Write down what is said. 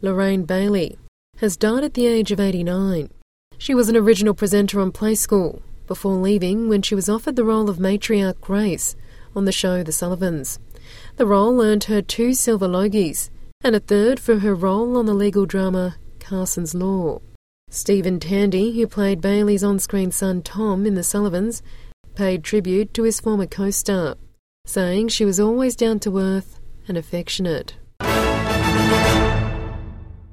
Lorraine Bailey, has died at the age of 89. She was an original presenter on Play School, before leaving when she was offered the role of matriarch Grace on the show The Sullivans. The role earned her 2 Silver Logies, and a 3rd for her role on the legal drama Carson's Law. Stephen Tandy, who played Bailey's on-screen son Tom in The Sullivans, paid tribute to his former co-star, saying she was always down to earth and affectionate.